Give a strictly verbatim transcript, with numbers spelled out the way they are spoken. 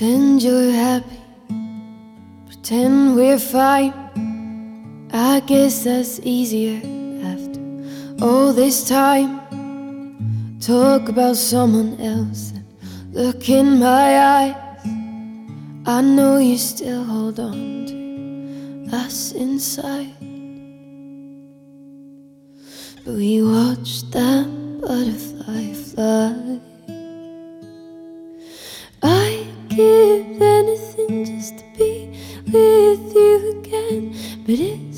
Pretend you're happy, pretend we're fine. I guess that's easier after all this time. Talk about someone else and look in my eyes. I know you still hold on to us inside, but we watched that butterfly fly. I'd give anything just to be with you again, but it's